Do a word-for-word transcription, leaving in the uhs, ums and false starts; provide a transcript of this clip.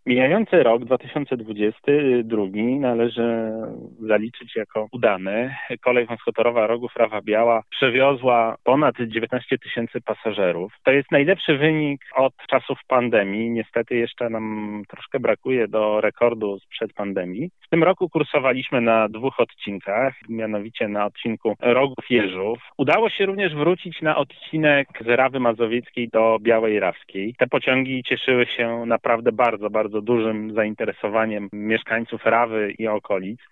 Mijający rok dwa tysiące dwudziesty drugi należy zaliczyć jako udany. Kolej wąskotorowa Rogów-Rawa Biała przewiozła ponad dziewiętnaście tysięcy pasażerów. To jest najlepszy wynik od czasów pandemii. Niestety jeszcze nam troszkę brakuje do rekordu sprzed pandemii. W tym roku kursowaliśmy na dwóch odcinkach, mianowicie na odcinku Rogów-Jeżów. Udało się również wrócić na odcinek z Rawy Mazowieckiej do Białej Rawskiej. Te pociągi cieszyły się naprawdę bardzo, bardzo dużym zainteresowaniem mieszkańców Rawy i okolic.